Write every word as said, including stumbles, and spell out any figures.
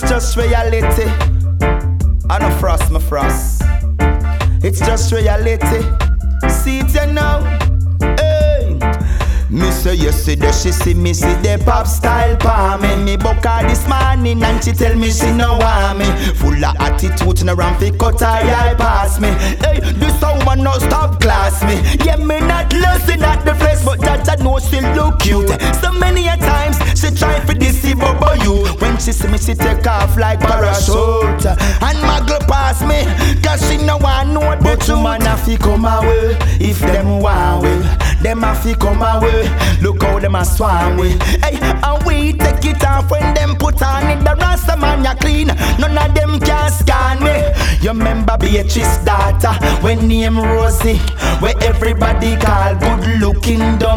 just reality. I no frost, my frost. It's just reality. See it you now. Hey. Me say yesterday she see me see the pop style pa me. Me book her this morning and she tell me she no want me. Full of attitude and around fi cut her eye pass me. Hey, this a woman no stop class me. Yeah, me not losing at the flesh, but that I know she look cute. So many a times she try fi deceive about you. When she see me she take off like parachute and muggle pass me, cause she no want know the but truth. But man a fi come away if them want we. Them a fi come away. Look how them a swarm we. Hey, and we take it off when them put on it. The rasta man ya clean. None of them can scan me. You remember Beatrice daughter when name Rosie, where everybody call good looking dumb.